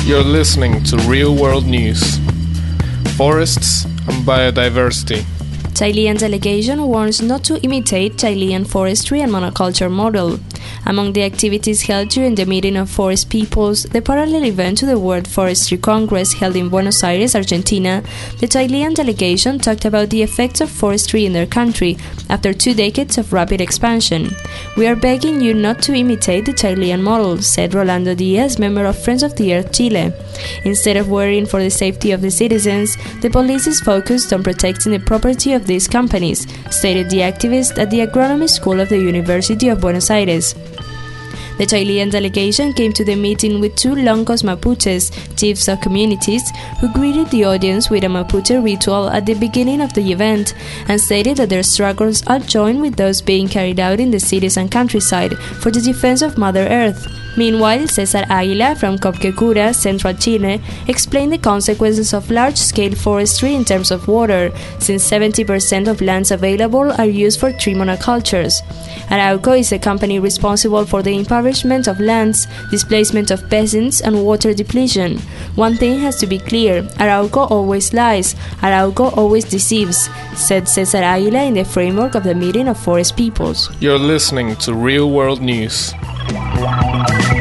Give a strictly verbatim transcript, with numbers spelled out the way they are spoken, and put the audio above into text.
You're listening to Real World News. Forests and biodiversity. Chilean delegation warns not to imitate Chilean forestry and monoculture model. Among the activities held during the meeting of forest peoples, the parallel event to the World Forestry Congress held in Buenos Aires, Argentina, the Chilean delegation talked about the effects of forestry in their country after two decades of rapid expansion. "We are begging you not to imitate the Chilean model," said Rolando Diaz, member of Friends of the Earth Chile. Instead of worrying for the safety of the citizens, the police is focused on protecting the property of these companies, stated the activist at the Agronomy School of the University of Buenos Aires. The Chilean delegation came to the meeting with two Loncos Mapuches, chiefs of communities, who greeted the audience with a Mapuche ritual at the beginning of the event and stated that their struggles are joined with those being carried out in the cities and countryside for the defense of Mother Earth. Meanwhile, Cesar Aguila from Copquecura, Central Chile, explained the consequences of large-scale forestry in terms of water, since seventy percent of lands available are used for tree monocultures. Arauco is a company responsible for the impoverishment of lands, displacement of peasants, and water depletion. One thing has to be clear: Arauco always lies, Arauco always deceives, said Cesar Aguila in the framework of the meeting of forest peoples. You're listening to Real World News.